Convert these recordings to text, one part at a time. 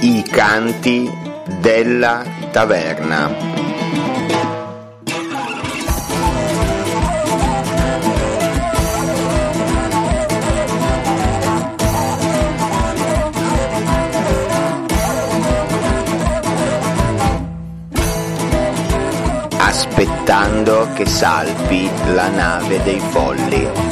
I canti della taverna. Aspettando che salpi la nave dei folli.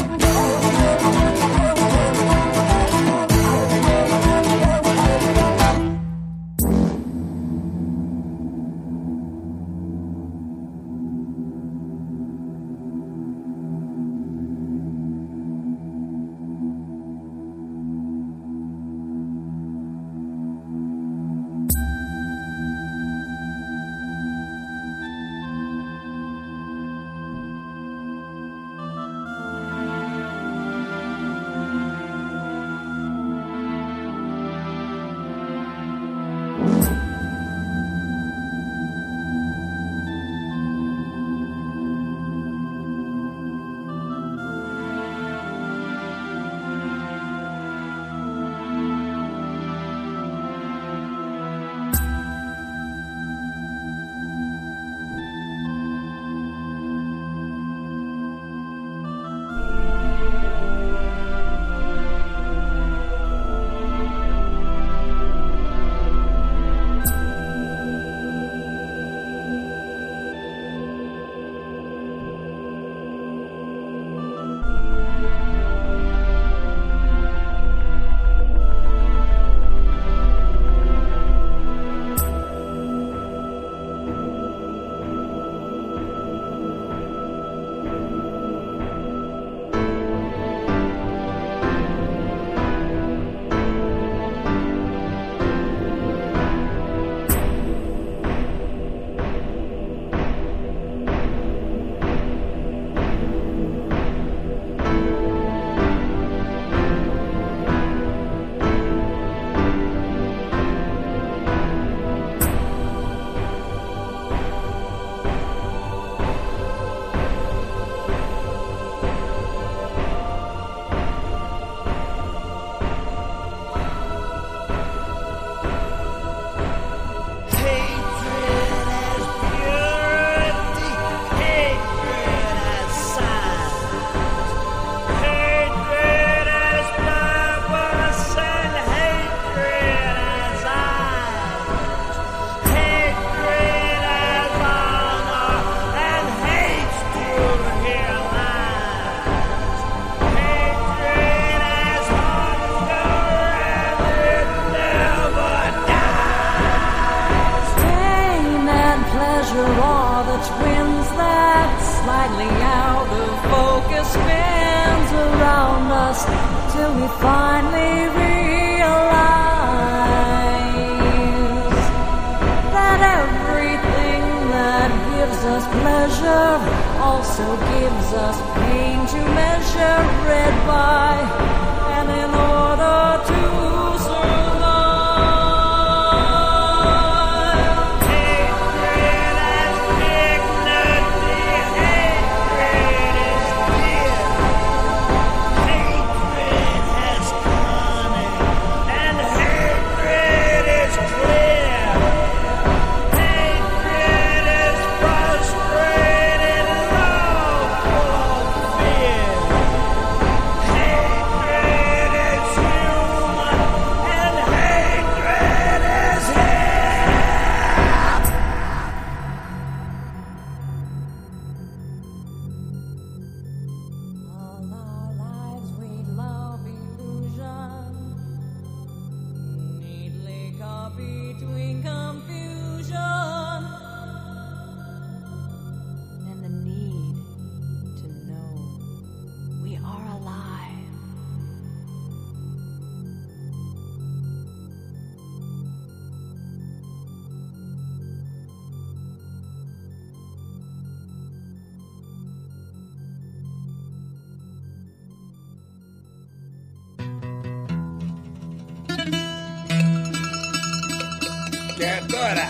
Agora,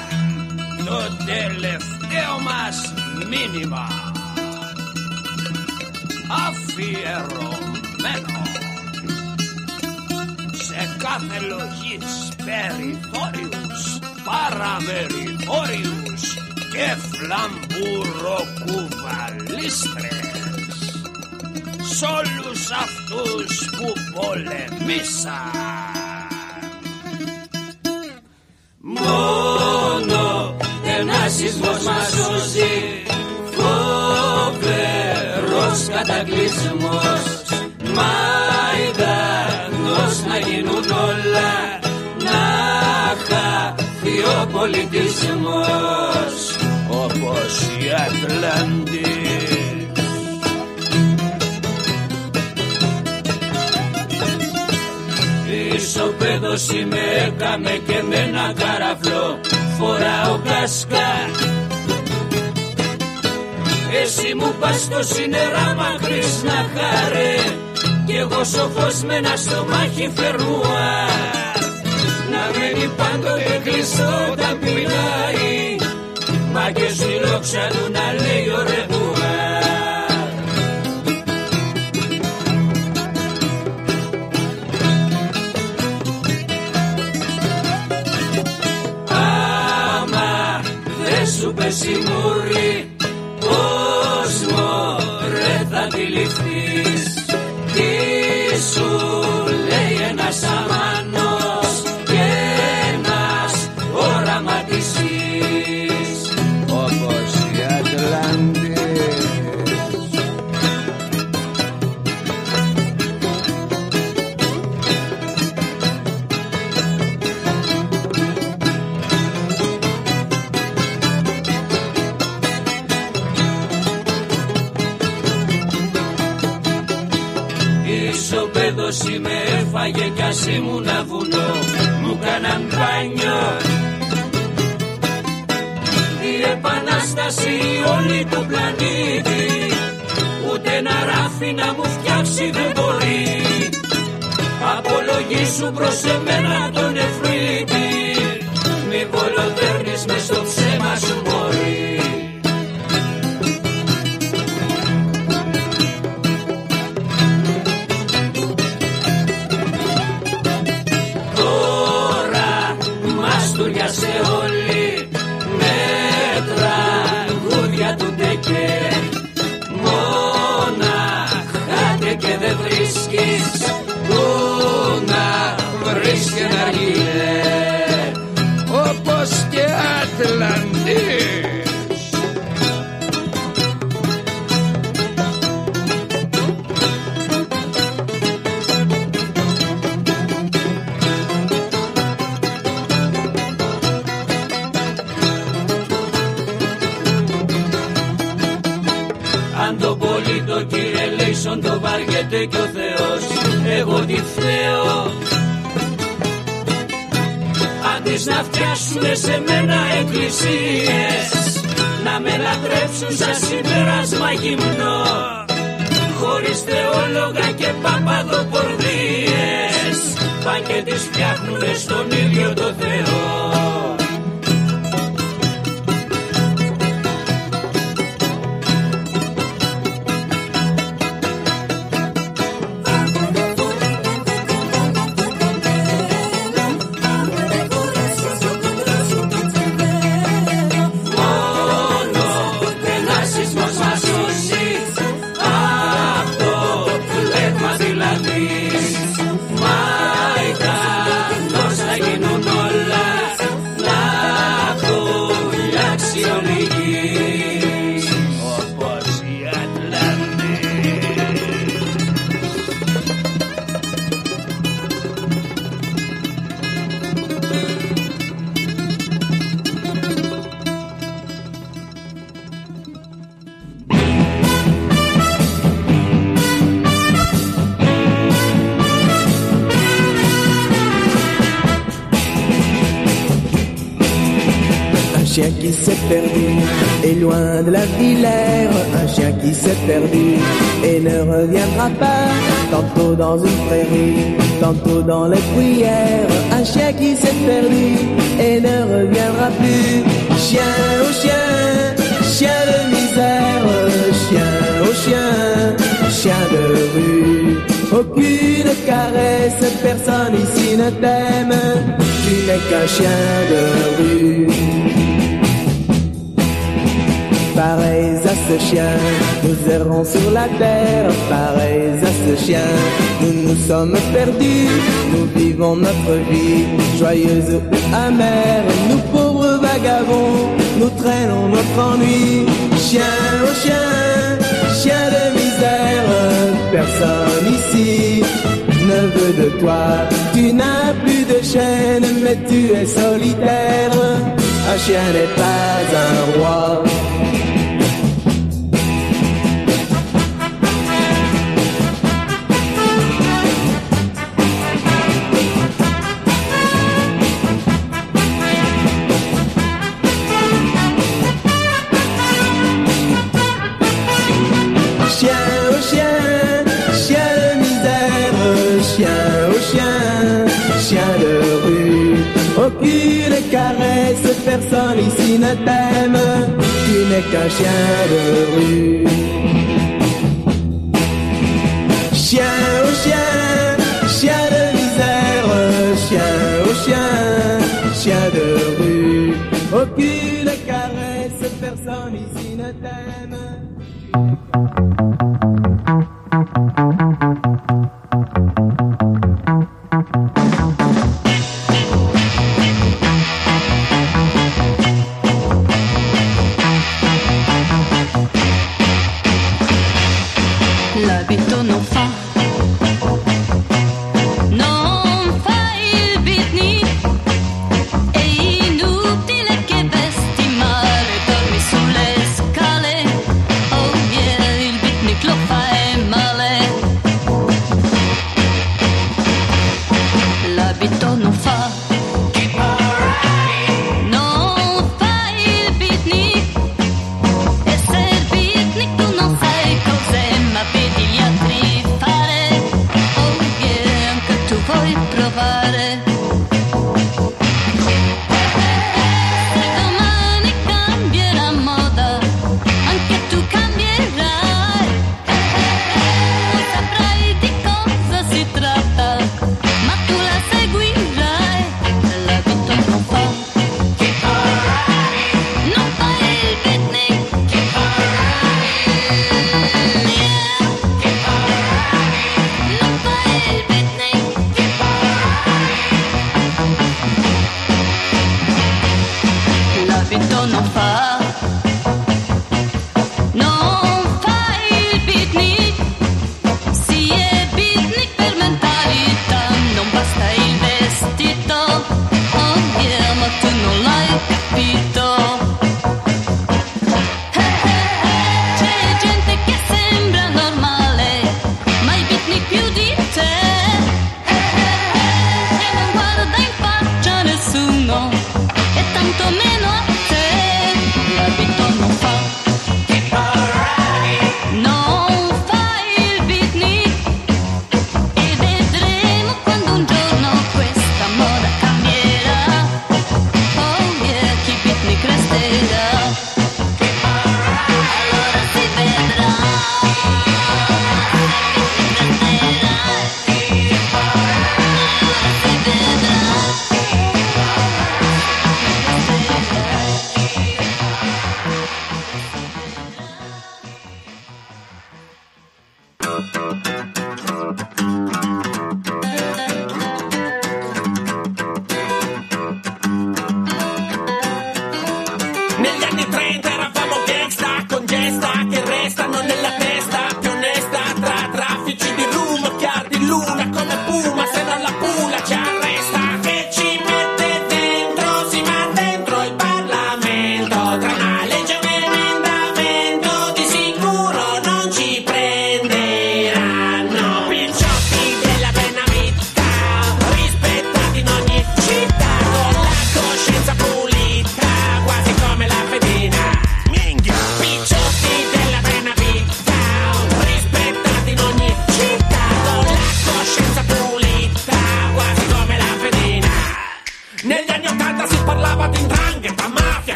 no telefilmas mínima, a fierro menor, se κάθε λογής περιθώριους, παραμεριθώριους και φλαμπουροκουβαλίστρες, σ' όλους αυτούς που πολεμήσαν. Μόνο ένα σεισμός μας σώζει, φοβερός κατακλυσμός, μαϊδανός να γίνουν όλα, να χαθεί ο πολιτισμός όπως η Ατλάντη. Ισοπαίδωση με έκαμε και με ένα καραφλό φοράω κάσκα. Εσύ μου πας στο σύννερα μακρύς να χαρέ, κι εγώ σοφός με ένα στομάχι φερνουάρ, να μένει πάντοτε κλειστό όταν πεινάει, μα και στη λόξα του να λέει ο ρεβουάρ. Σου πέσει μουρή, πώς μωρέ θα αντιληφθείς, τι σου λέει ένας αμάνος και ένας οραματιστής όπως η Ατλάντη. Ισοπαίδωση με έφαγε κι ας ήμουνα βουνό, μου κάναν μπάνιο. Η επανάσταση όλη του πλανήτη, ούτε ένα ράφι να μου φτιάξει δεν μπορεί. Απολογήσου προς εμένα τον Εφρίτη, μη βολοδέρνεις μες στο ψέμα σου μωρή. Σε όλοι με τραγούδια του Ντεκέ, μονάχα και δεν βρίσκεις που να βρεις και να γύρε όπως και Ατλαντής. Αν το πολύ το κύριε Λέισον το βαριέται κι ο Θεός, εγώ τι φταίω. Αν τις να φτιάσουνε σε μένα εκκλησίες, να με λατρέψουν σαν συμπέρασμα γυμνό, χωρίς θεόλογα και παπαδοπορδίες, παν και τις φτιάχνουνε στον ίδιο το Θεό. chien qui s'est perdu est loin de la villère, un chien qui s'est perdu et ne reviendra pas, tantôt dans une prairie, tantôt dans les bruyères, un chien qui s'est perdu et ne reviendra plus. Chien au chien, chien de misère, chien au chien, chien de rue. aucune caresse, personne ici ne t'aime, tu n'es qu'un chien de rue. Pareils à ce chien, nous errons sur la terre. Pareils à ce chien, nous sommes perdus. Nous vivons notre vie, joyeuse ou amère. Nous pauvres vagabonds, nous traînons notre ennui. Chien, oh chien, chien de misère. Personne ici ne veut de toi. Tu n'as plus de chaîne, mais tu es solitaire. Un chien n'est pas un roi. Aucune caresse, personne ici ne t'aime, tu n'es qu'un chien de rue. Chien, oh chien, chien de misère, chien, oh chien, chien de rue. Aucune caresse, personne ici ne t'aime.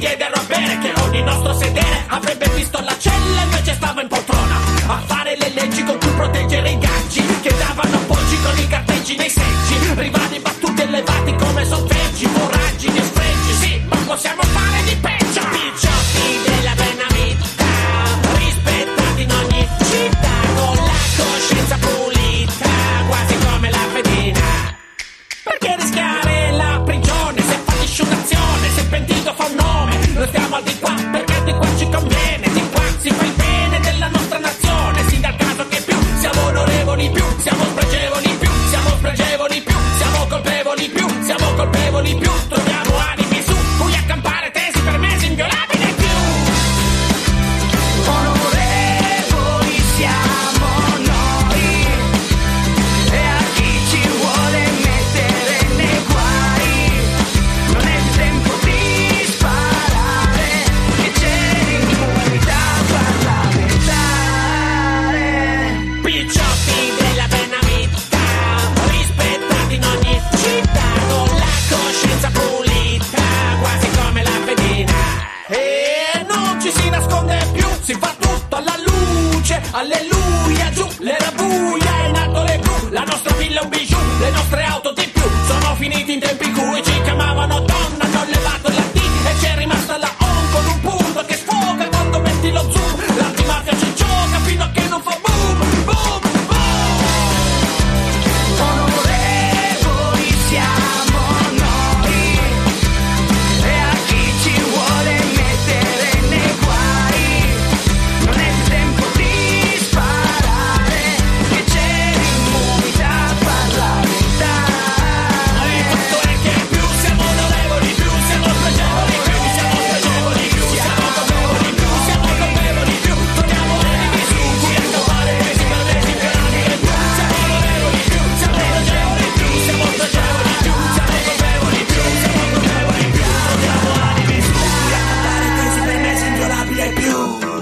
Che ogni nostro sedere avrebbe visto la cella, invece stava in poltrona a fare le leggi alleluia, giù, l'era buia, è nato le blu, la nostra villa è un bijou, le nostre auto di più, sono finiti in tempi cui ci chiamavano donna, hanno levato la T e c'è rimasta la O con un punto che sfoga quando metti lo zoom, l'antimafia ci gioca fino a che non fa boom, boom, boom. Onorevoli siamo noi e a chi ci vuole mettere nei guai non è il tempo di sparare, che c'è l'immunità parlamentare. Il fatto è che più siamo onorevoli, più siamo spregevoli, più siamo spregevoli, più siamo colpevoli, più siamo colpevoli, più torniamo animi succhi a cavare pesi per desinferami. E più siamo onorevoli, più siamo spregevoli, più siamo spregevoli, più siamo colpevoli, più siamo colpevoli, più torniamo animi succhi a cavare pesi per mesi inviolabili e più.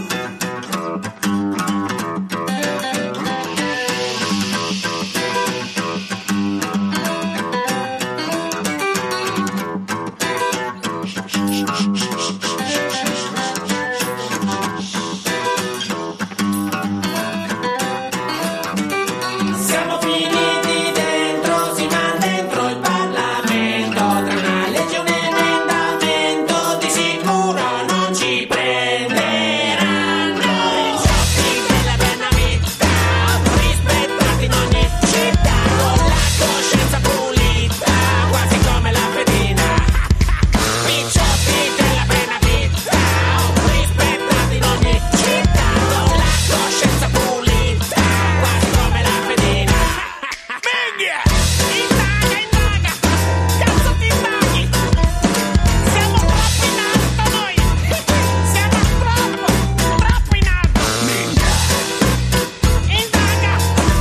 Siamo finiti dentro, si va dentro il Parlamento, tra una legione e un emendamento, di sicuro non ci prenderanno. I giochi della buona vita, rispettati in ogni città, con la coscienza pulita, quasi come la fedina. I giochi della buona vita, rispettati in ogni città, con la coscienza pulita, quasi come la fedina. Minghia! Indaga! Cazzo ti indaghi? Siamo troppo in alto noi! Siamo troppo in alto! Minghia! Indaga!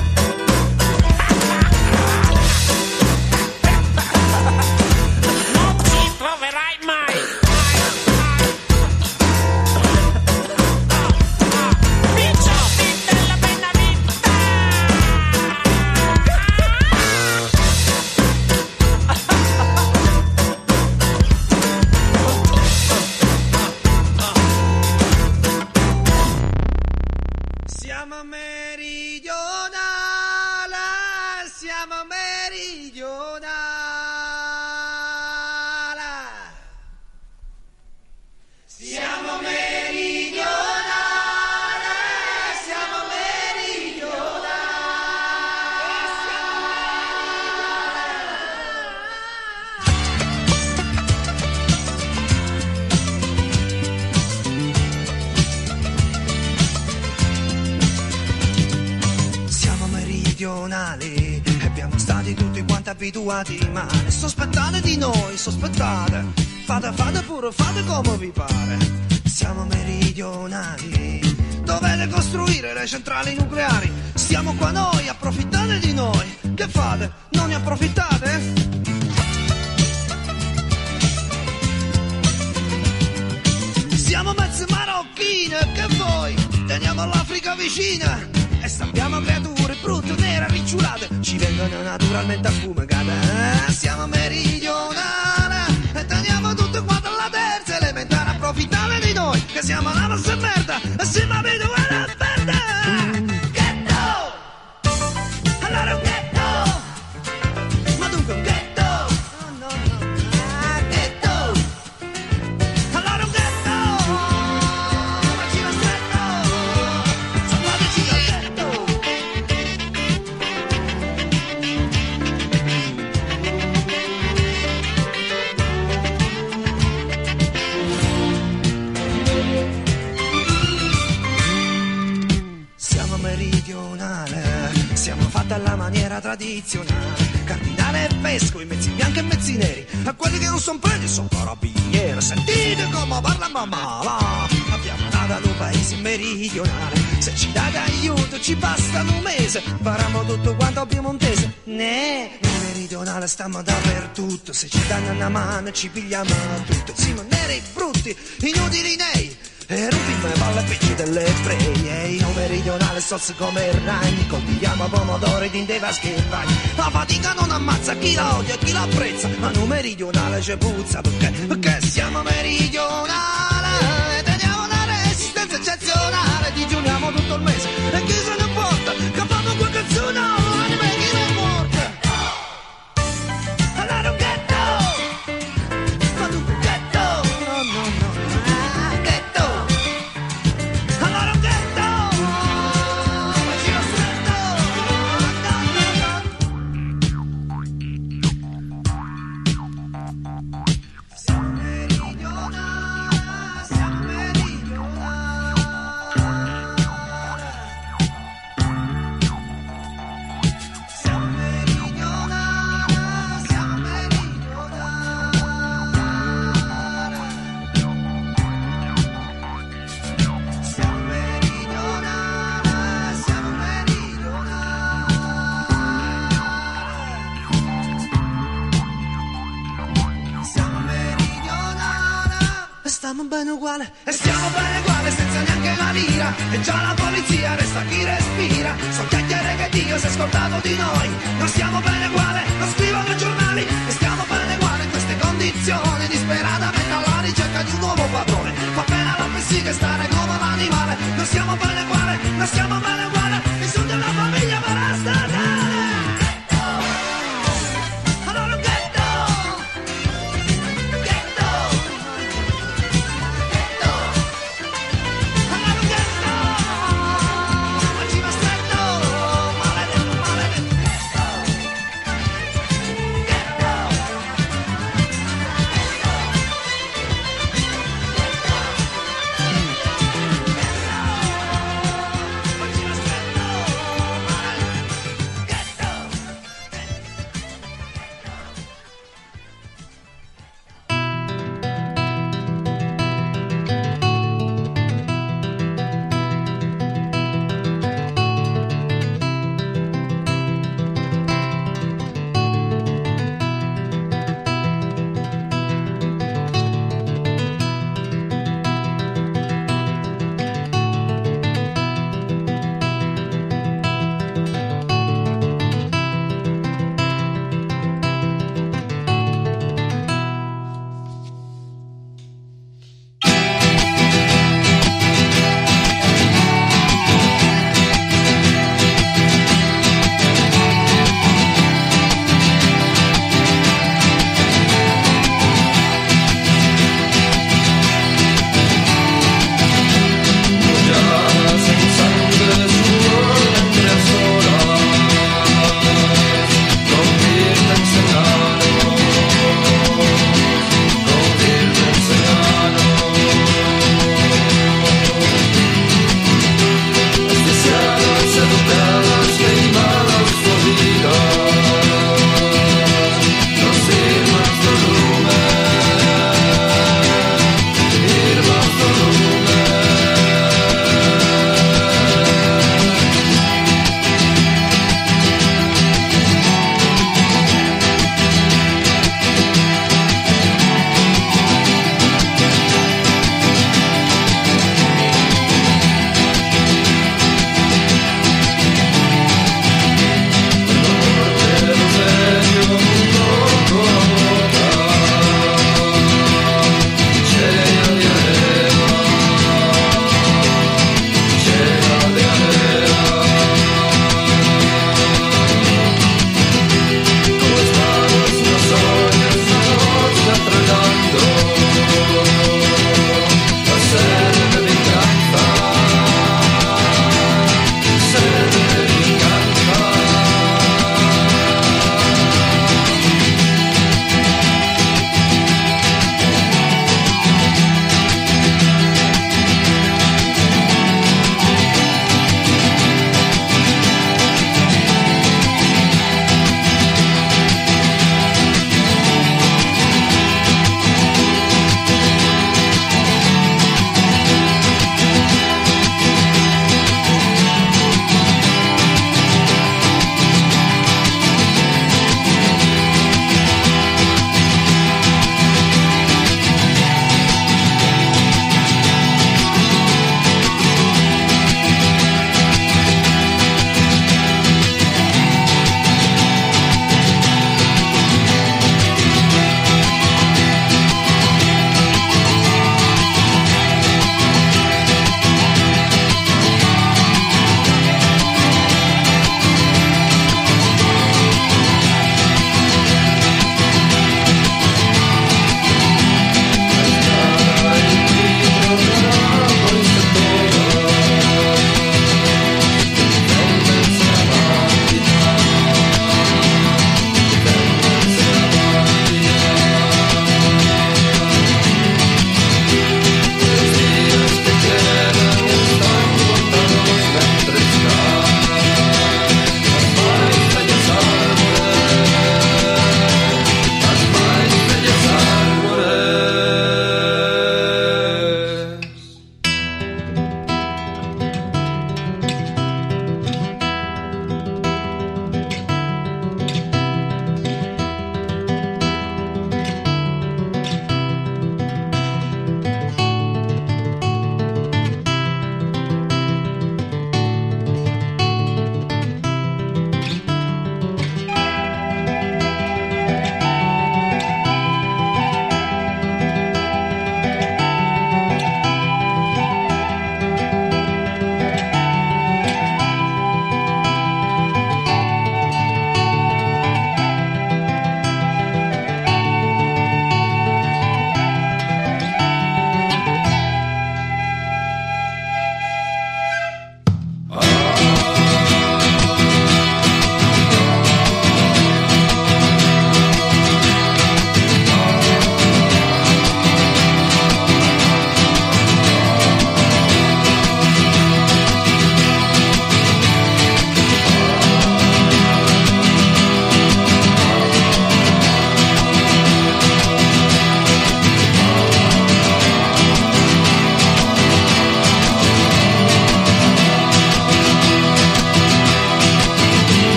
Non ci troverai mai! Picciotti della bella vita! Siamo meridionale, siamo meridionale. Siamo meridionale, siamo Siamo meridionali e abbiamo stati tutti quanti abituati, ma ne sospettate di noi, sospettate. Fate pure, fate come vi pare. Siamo meridionali, dovete costruire le centrali nucleari. Stiamo qua noi, approfittate di noi. Che fate? Non ne approfittate? Siamo mezze marocchine, che voi? Teniamo l'Africa vicina e sappiamo creature brutte, nere, ricciolate, ci vengono naturalmente a fumegate. Siamo meridionali e teniamo tutte quante alla terza elementare, approfittate di noi, che siamo una nostra merda e siamo abituati a perdere. Ghetto! Allora un ghetto! Ma dunque un ghetto! No, ghetto! Allora un ghetto! Vicino stretto! Salvateci dal ghetto! Siamo meridionale, siamo fatti alla maniera tradizionale. Cardinale e vescovi, mezzi bianchi e mezzi neri. A quelli che non sono preti sono carabinieri. Sentite come parla mamma. Abbiamo nato un paese meridionale. Se ci date aiuto ci basta un mese. Faremo tutto quanto piemontese. Nel meridionale stiamo dappertutto. Se ci danno una mano ci pigliamo tutto. Siamo neri brutti, inutili nei. E rompiamo le palle picci delle ebrei. E in un meridionale sos come il ragni. Coltiviamo pomodori di vasche e bagni. La fatica non ammazza chi la odia e chi la apprezza. Ma in un meridionale c'è puzza. Perché siamo meridionali e teniamo una resistenza eccezionale. Digiuniamo tutti tutto il mese. E chi se ne importa, che fanno qualche zona, anime chi non morta. Allora un ghetto, ma tu un ghetto, no, no, no, ghetto. Allora un ghetto, ma ci ho stretto, siamo meridionali, siamo meridionali. Siamo meridionali, siamo meridionali. Siamo meridionali, siamo meridionali. Siamo meridionali, e stiamo bene uguale, e stiamo bene uguale, senza neanche la lira. E già la polizia resta chi respira. So chiacchiere che Dio si è scordato di noi. Non stiamo bene uguale, lo scrivono i giornali. E stiamo bene uguale in queste condizioni, disperatamente alla ricerca di un nuovo padrone. Fa pena la pessiga stare come un animale. Non stiamo bene uguale, non stiamo bene uguale. Nessuno della famiglia parastatale. Allora un ghetto, ghetto, ghetto. Allora un ghetto, ma ci va stretto, maledetto, maledetto. Ghetto, ghetto, ghetto.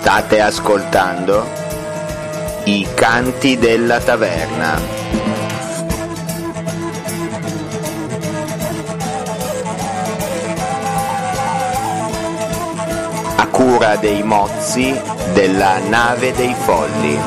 State ascoltando I canti della taverna. A cura dei mozzi della nave dei folli.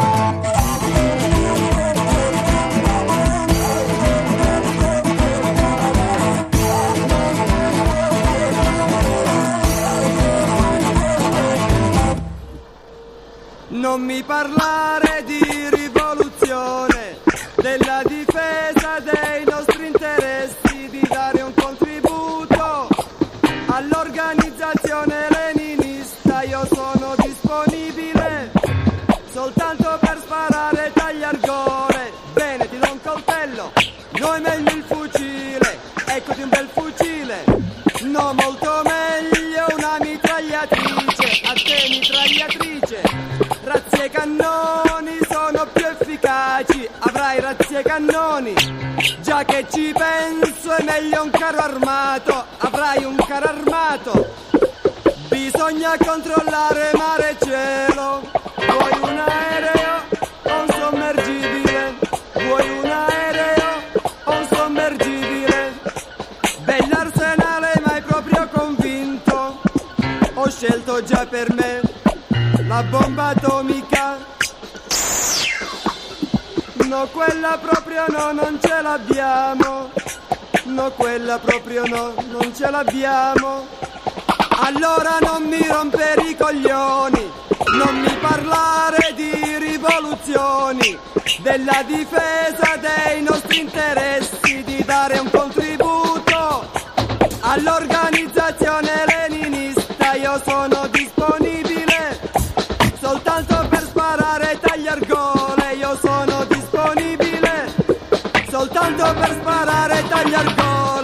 Non mi parlare di rivoluzione, della difesa dei nostri interessi, di dare un contributo all'organizzazione leninista. Io sono disponibile soltanto per sparare e tagliar gole. Bene, ti do un coltello, no è meglio il fucile, eccoti un bel fucile. No, molto meglio una mitragliatrice, a te mitragliatrice. Razzi e cannoni sono più efficaci, avrai razzi e cannoni. Già che ci penso è meglio un carro armato, avrai un carro armato. Bisogna controllare mare e cielo. Vuoi un aereo o un sommergibile? Vuoi un aereo o un sommergibile? Bell'arsenale, ma hai proprio convinto? Ho scelto già per me la bomba atomica. No, quella proprio no, non ce l'abbiamo. No, quella proprio no, non ce l'abbiamo. Allora non mi rompere i coglioni, non mi parlare di rivoluzioni, della difesa dei nostri interessi, di dare un contributo all'organizzazione leninista. Io sono disponibile soltanto per sparare e tagliar gole. Io sono disponibile soltanto per sparare e tagliar gole.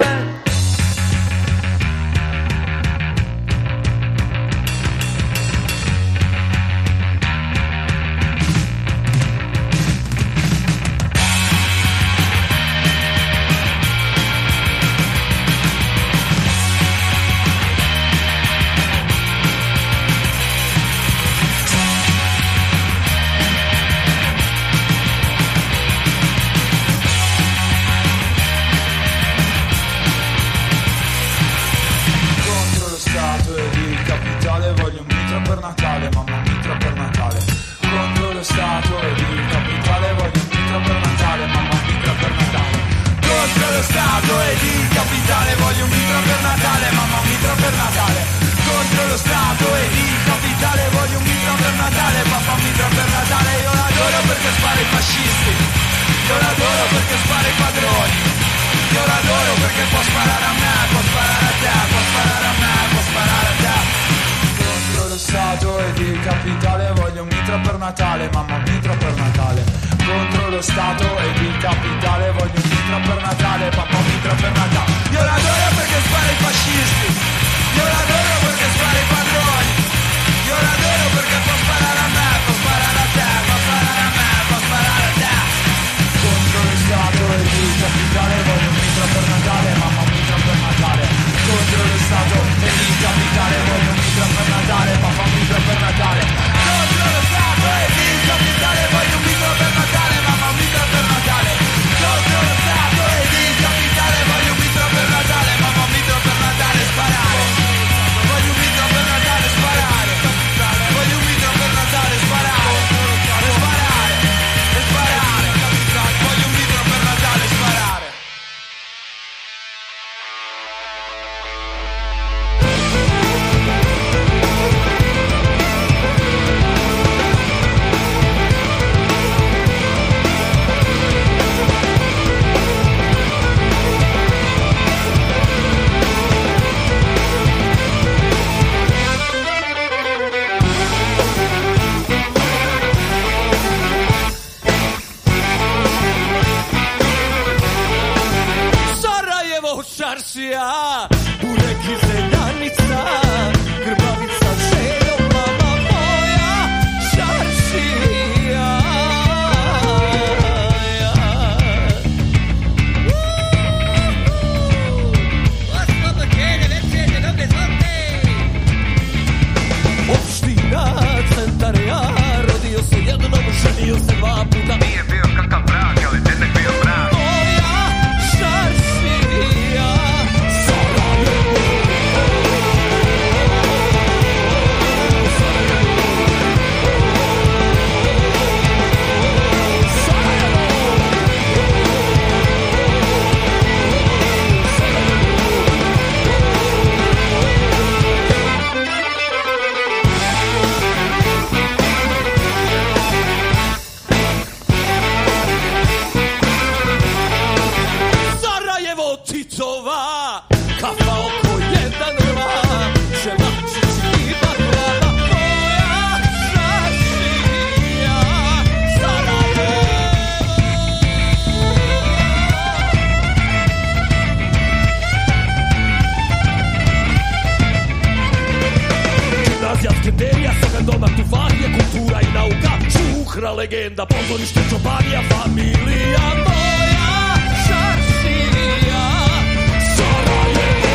legenda, pongo ristretto pari a famiglia moja Šaršija Sarajevo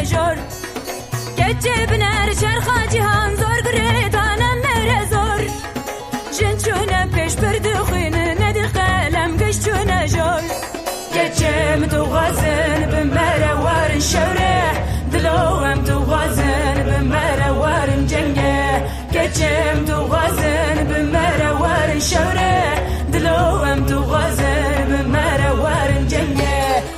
jor Gece biner çarxa cihan zor Gredanem mere zor Jin çöne peş perduxine Nedir qalem geç çöne jor Gece mi tuğazın bimere varın şevre Diloğum tuğazın bimere varın cenge Gece mi tuğazın bimere varın şevre Diloğum tuğazın bimere varın cenge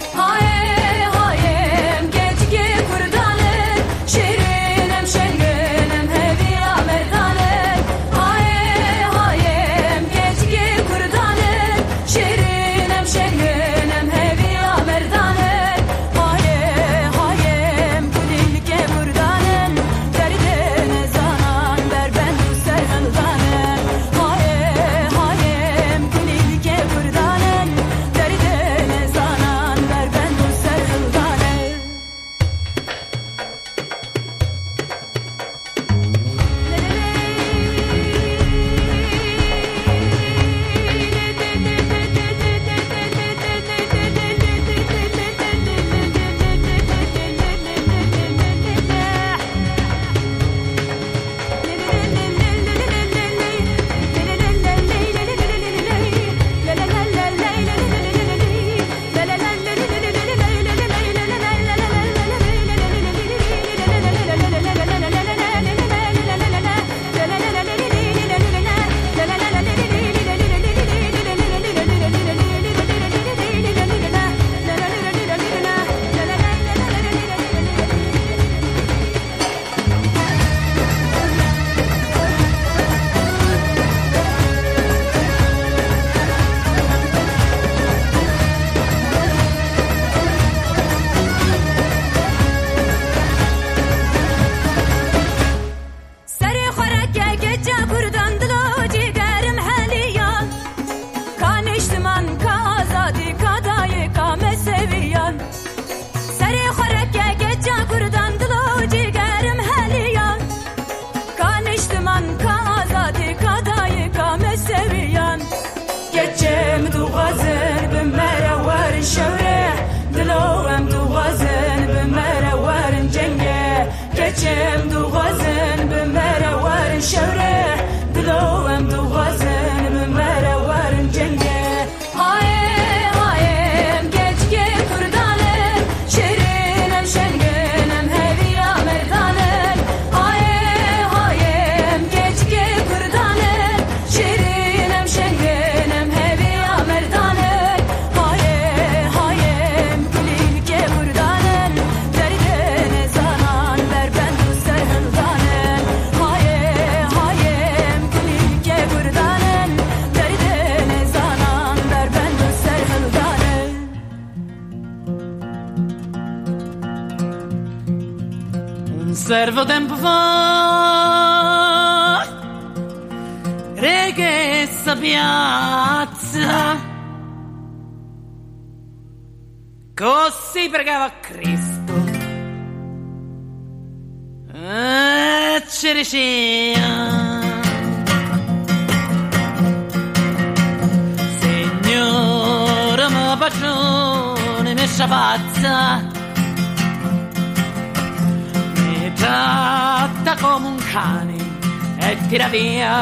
Servo tempo fa Regessa piazza Così pregava Cristo E ci diceva Signore mi pagione mi sciapazza tratta come un cane e tira via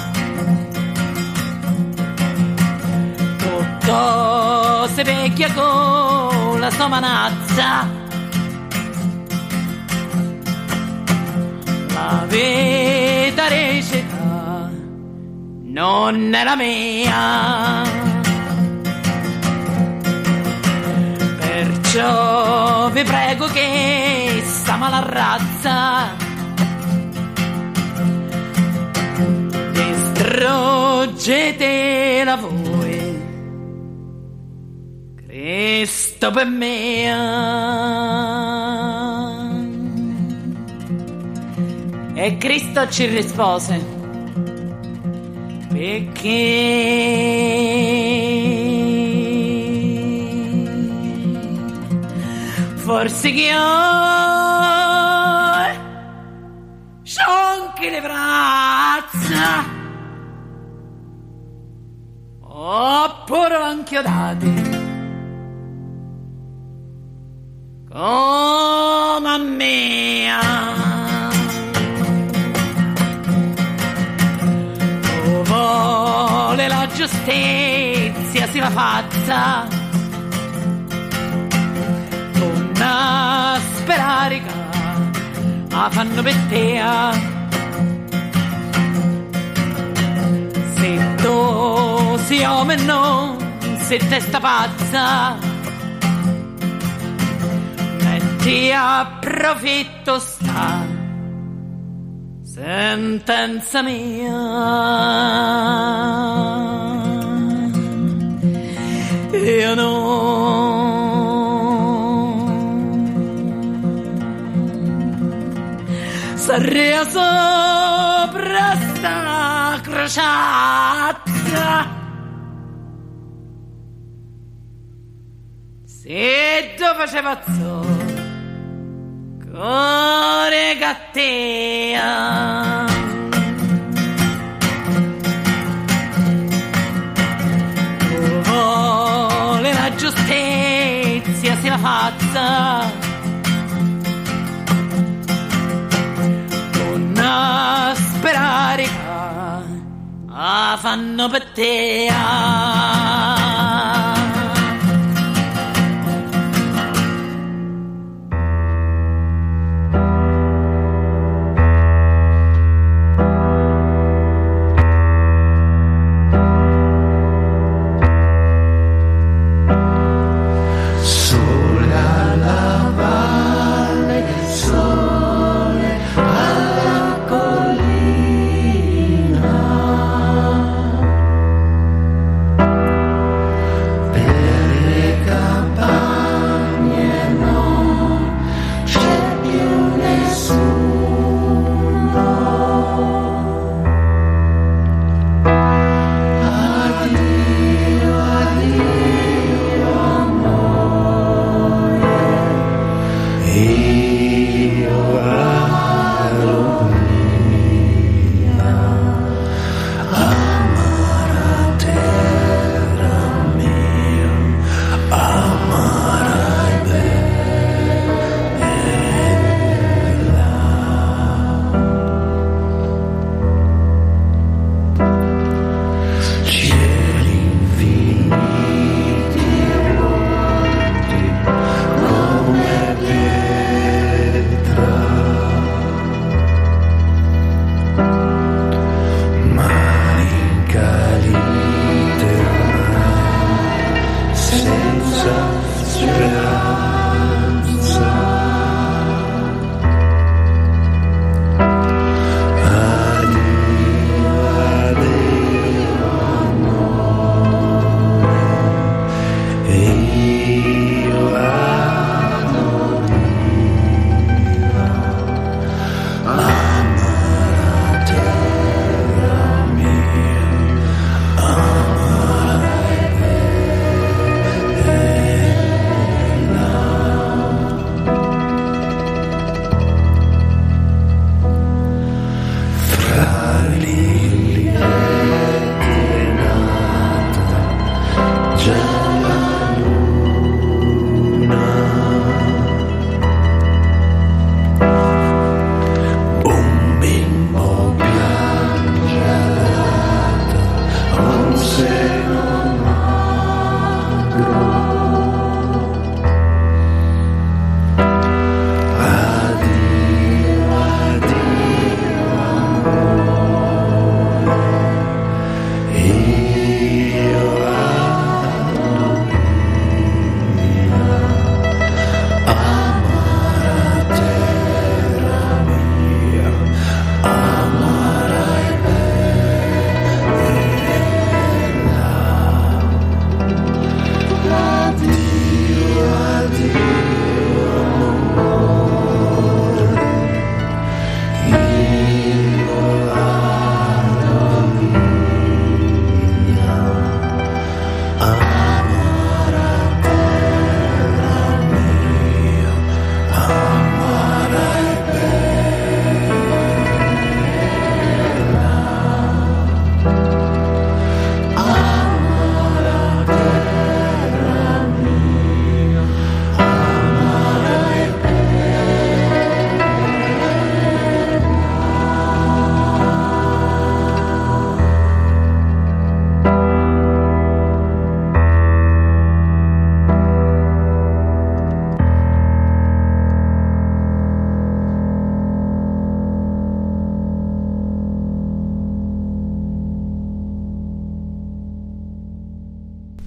tutto si vecchia con la sua manazza la vita recita non è la mia perciò vi prego che sta mala razza distruggetela voi Cristo per me e Cristo ci rispose perché forse che io anche le braccia oppure anchiodate come mamma mia. Oh, vuole la giustizia si va fatta, non sperare che la fanno per te. Se tu sei uomo e non sei testa pazza, metti a profitto sta sentenza mia. Io non sarei sopra sta crociata se tu faceva cuore gattea. Vuole la giustizia si la fatta, non sperare che la fanno per te.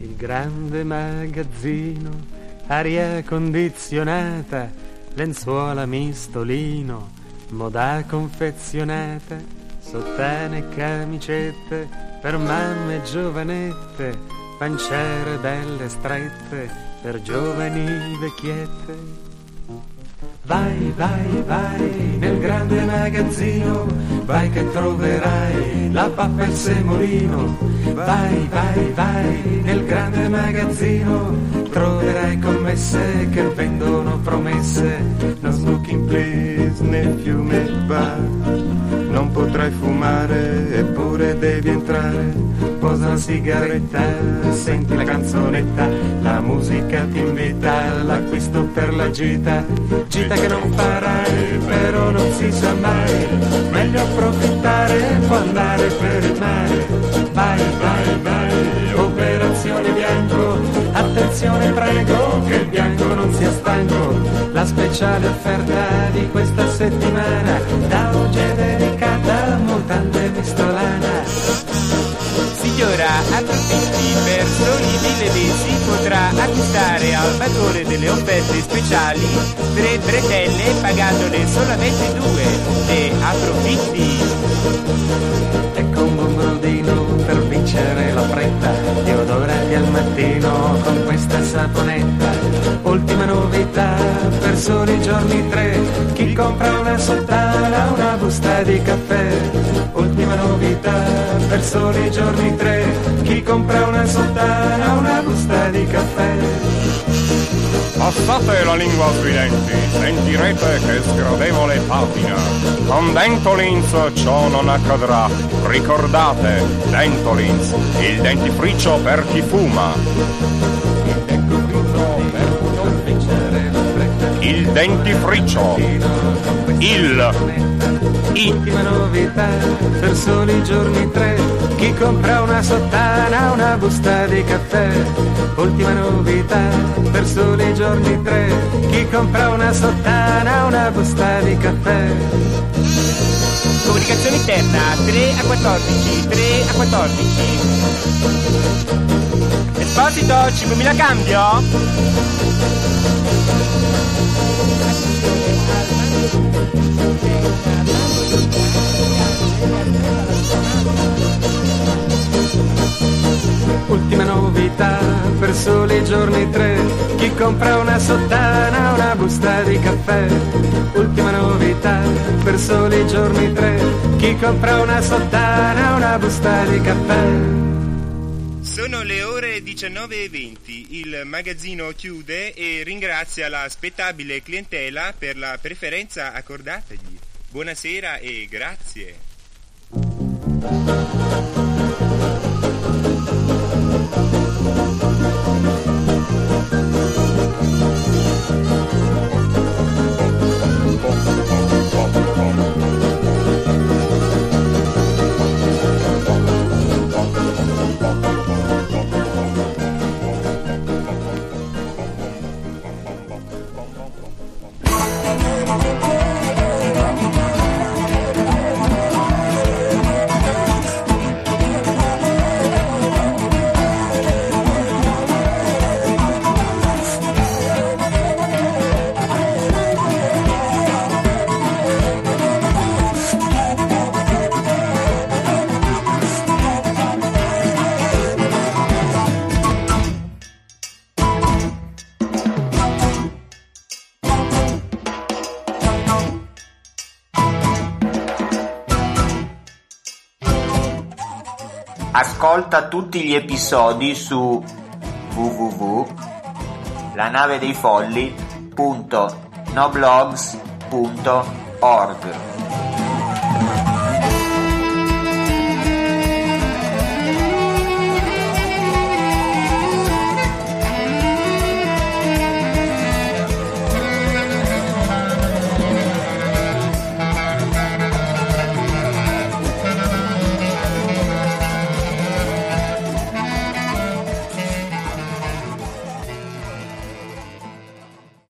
Il grande magazzino, aria condizionata, lenzuola mistolino, moda confezionata, sottane e camicette per mamme giovanette, panciere belle strette per giovani vecchiette. Vai, vai, vai nel grande magazzino, vai che troverai la pappa e il semolino. Vai, vai, vai nel grande magazzino, troverai commesse che vendono promesse. No smoking please nel fiume bar, non potrai fumare eppure devi entrare. Posa una sigaretta, senti la canzonetta, la musica ti invita all'acquisto per la gita. Gita che non farai, però non si sa mai, meglio approfittare, può andare per il mare. Vai, vai, vai, operazione bianco, attenzione prego, che il bianco non sia stanco. La speciale offerta di questa settimana, da oggi è dedicata a mutande pistolana. Signora, approfitti, per soli 1.000 mesi potrà acquistare al valore delle offerte speciali 3 bretelle pagandone solamente 2. Ne approfitti! Ecco un buon brodino per vincere la fretta, deodorati al mattino con questa saponetta. Ultima novità per soli giorni 3, chi compra una sottana, una busta di caffè. Ultima novità per soli giorni 3, chi compra una sottana, una busta di caffè. Passate la lingua sui denti, sentirete che sgradevole patina. Con Dentolins ciò non accadrà. Ricordate, Dentolins, il dentifricio per chi fuma. Il dentifricio. Ultima novità per soli giorni 3, chi compra una sottana, una busta di caffè. Ultima novità per soli giorni 3, chi compra una sottana, una busta di caffè. Comunicazione interna 3 a 14, 3 a 14. Esposito, 5.000 cambio? Ultima novità per soli giorni 3, chi compra una sottana, una busta di caffè. Ultima novità per soli giorni 3, chi compra una sottana, una busta di caffè. Sono le ore 19:20, il magazzino chiude e ringrazia la spettabile clientela per la preferenza accordatagli. Buonasera e grazie. Ascolta tutti gli episodi su www.lanavedeifolli.noblogs.org.